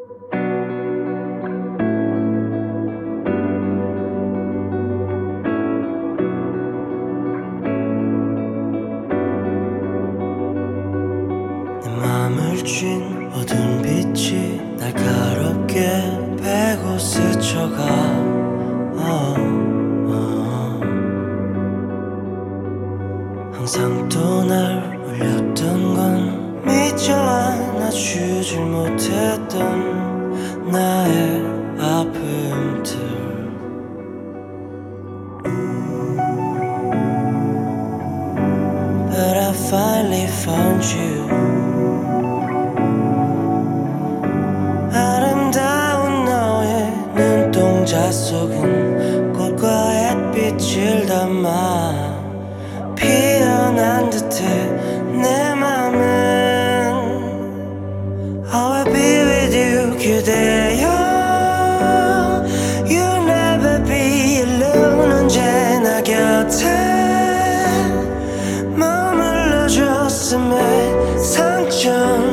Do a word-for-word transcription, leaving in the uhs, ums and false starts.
맘을 쥔 어두운 빛이 날카롭게 베고 스쳐가 oh, oh. 항상 또 날 울렸던 건 미처 안아주질 못했던 나의 아픔들. But I finally found you. 아름다운 너의 눈동자 속은 꽃과 햇빛을 담아 피어난 듯해 내 맘은 I will be with you 그대여. You'll never be alone. 언제나 곁에 머물러줬음에 상처